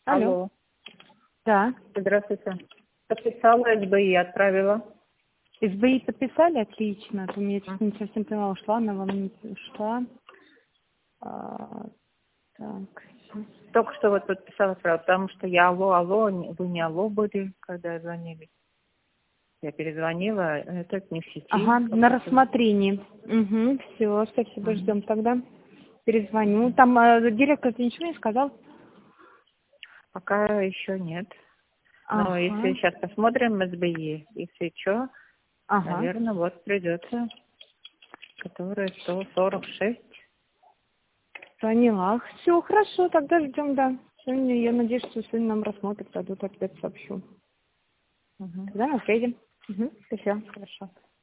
Алло. Алло. Да. Здравствуйте. Подписала СБИ, отправила. СБИ подписали? Отлично. То я честно не совсем поняла, ушла она вам, не ушла. Так. Только что вот подписала сразу, потому что я алло, вы не алло были, когда звонили. Я перезвонила, этот не в сети. Ага, на рассмотрении. Угу, все, спасибо, ждем тогда. Перезвоню. Там директор ничего не сказал? Пока еще нет. Но Ага. если сейчас посмотрим СБИ, если что, Ага. наверное, вот придется, которая 146. Поняла. Все, хорошо, тогда ждем, да. Сегодня, я надеюсь, что сегодня нам рассмотрят, а тут опять сообщу. Угу. Тогда на связи. Угу, все, хорошо.